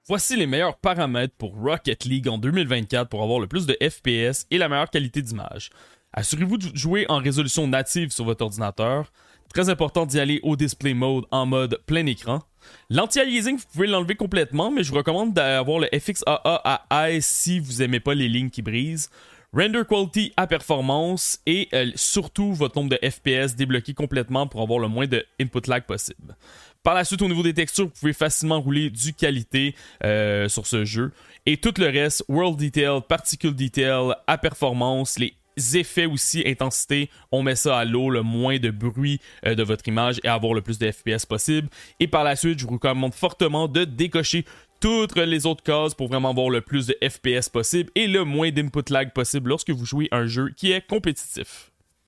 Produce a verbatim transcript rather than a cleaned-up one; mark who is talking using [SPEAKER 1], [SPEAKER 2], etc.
[SPEAKER 1] Voici les meilleurs paramètres pour Rocket League en deux mille vingt-quatre pour avoir le plus de F P S et la meilleure qualité d'image. Assurez-vous de jouer en résolution native sur votre ordinateur. Très important d'y aller au display mode en mode plein écran. L'anti-aliasing, vous pouvez l'enlever complètement, mais je vous recommande d'avoir le F X A A à high si vous n'aimez pas les lignes qui brisent. Render quality à performance et euh, surtout votre nombre de F P S débloqué complètement pour avoir le moins de input lag possible. Par la suite, au niveau des textures, vous pouvez facilement rouler du qualité euh, sur ce jeu. Et tout le reste, World Detail, Particle Detail, à performance, les effets aussi, intensité, on met ça à l'eau, le moins de bruit euh, de votre image et avoir le plus de F P S possible. Et par la suite, je vous recommande fortement de décocher toutes les autres cases pour vraiment avoir le plus de F P S possible et le moins d'input lag possible lorsque vous jouez un jeu qui est compétitif.